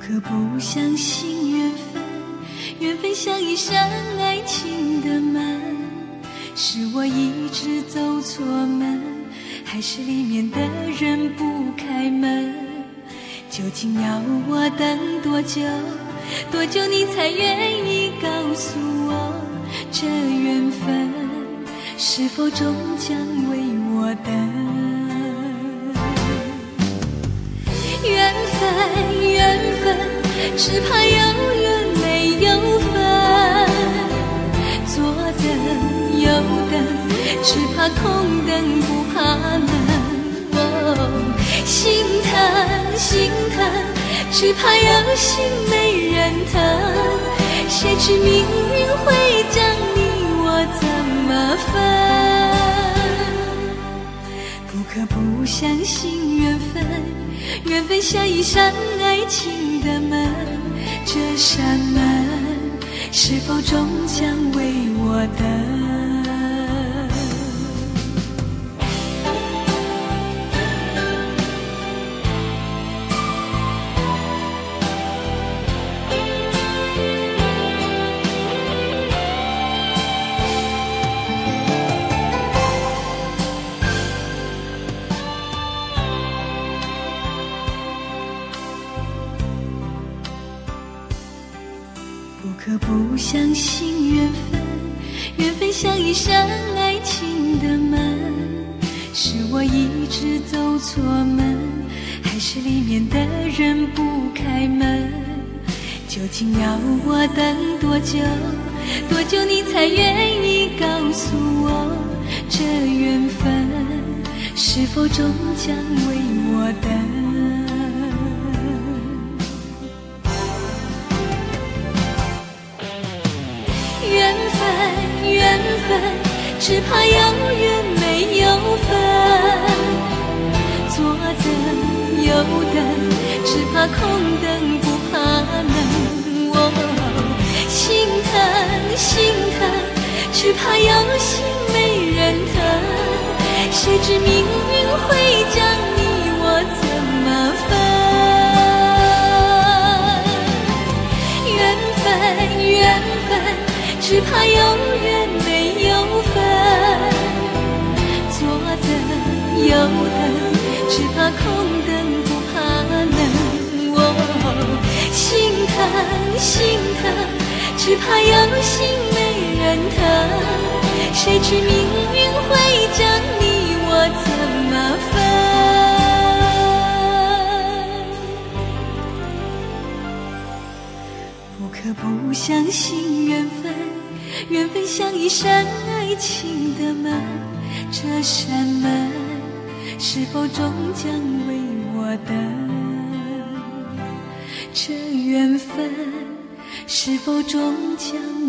可不相信缘分，缘分像一扇爱情的门，是我一直走错门，还是里面的人不开门？究竟要我等多久，多久你才愿意告诉我，这缘分是否终将为我等？缘分，缘分，只怕有缘没有分。左等右等，只怕空等不怕冷。心疼，心疼，只怕有心没人疼。谁知命运会将你我怎么分？不可不相信缘分，缘分像一扇爱情的门，这扇门是否终将为我等？不可不相信缘分，缘分像一扇爱情的门，是我一直走错门，还是里面的人不开门？究竟要我等多久，多久你才愿意告诉我，这缘分是否终将为我等？缘分，缘分，只怕有缘没有分。左等右等，只怕空等不怕冷。心疼，心疼，只怕有心没人疼。谁知命运会将你我怎么分？缘分，缘分，只怕有缘没有分。左等右等，只怕空等不怕冷。心疼，心疼，只怕有心没人疼。谁知命运会将你我怎么分？不可不相信缘分，缘分像一扇爱情的门，这扇门是否终将为我等？这缘分是否终将